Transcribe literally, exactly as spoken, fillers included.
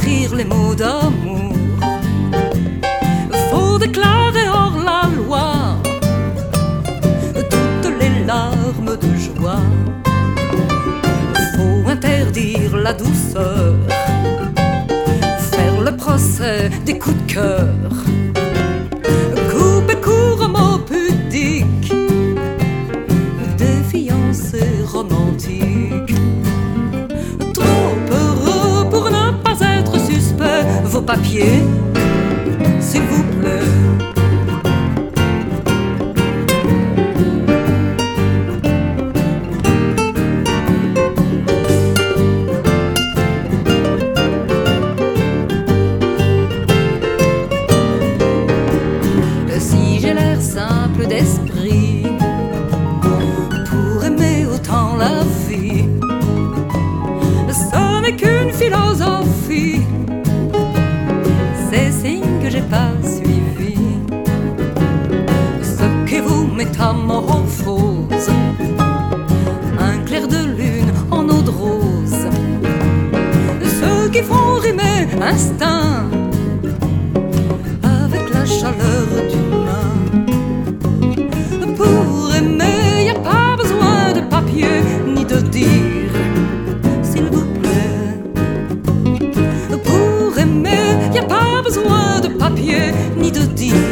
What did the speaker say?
écrire les mots d'amour. Faut déclarer hors la loi toutes les larmes de joie. Faut interdire la douceur, faire le procès des coups de cœur, couper court aux mots pudiques, des fiancés romantiques. Trop heureux pour ne pas être suspect, vos papiers, s'il vous plaît. Si j'ai l'air simple d'esprit pour aimer autant la vie, ce n'est qu'une philosophie, c'est signe que j'ai pas suivi ce que vous métamorphose, un clair de lune en eau de rose, ceux qui font rimer instinct avec la chaleur d'humain. Pour aimer, y a pas besoin de papier ni de dire s'il vous plaît. Pour aimer, y a pas besoin de papier ni de dire